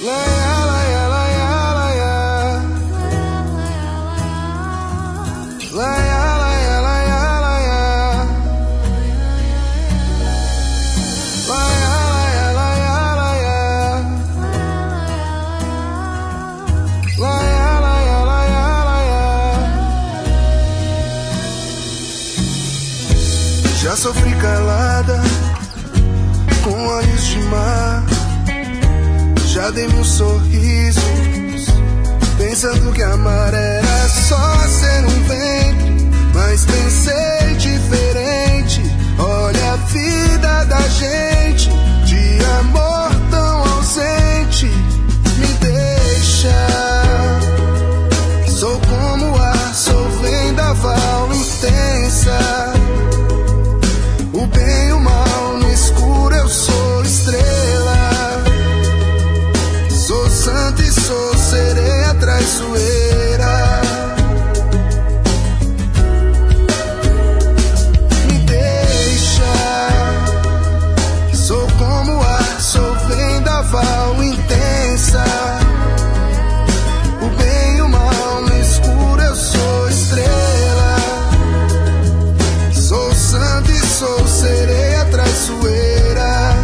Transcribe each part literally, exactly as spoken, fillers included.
Já sofri calada, com olhos de mar. Já dei mil sorrisos, pensando que amar era só ser um ventre. Mas pensei diferente. Olha a vida da gente, de amor tão ausente. Me deixa, sou como ar, sou vendaval intensa. O bem e o mal, no escuro eu sou estrela. Sou santo e sou sereia traiçoeira. Me deixa, sou como ar, sou vendaval intensa. O bem e o mal, no escuro eu sou estrela. Sou santo e sou sereia traiçoeira.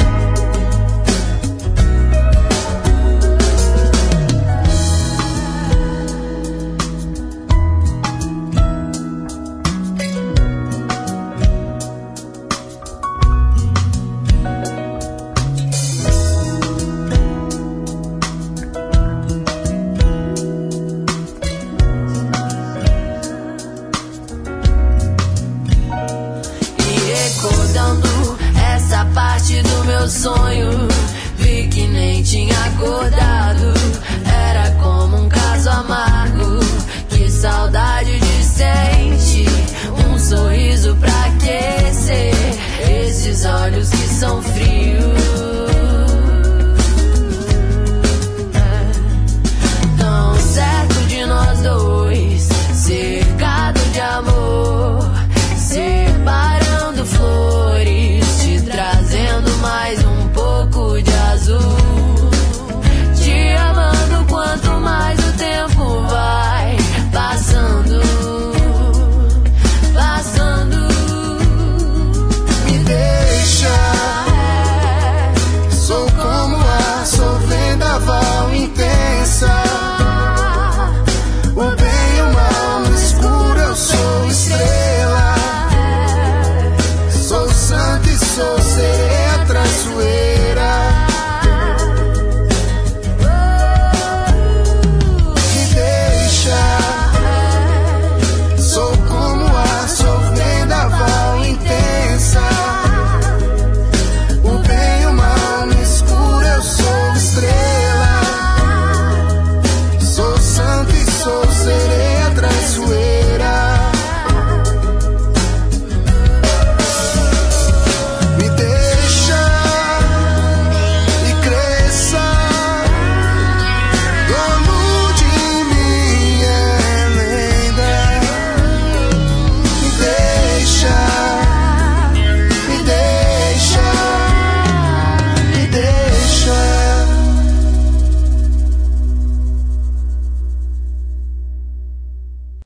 Sonho, vi que nem tinha acordado. Era como um caso amargo. Que saudade de sente. Um sorriso pra aquecer esses olhos que são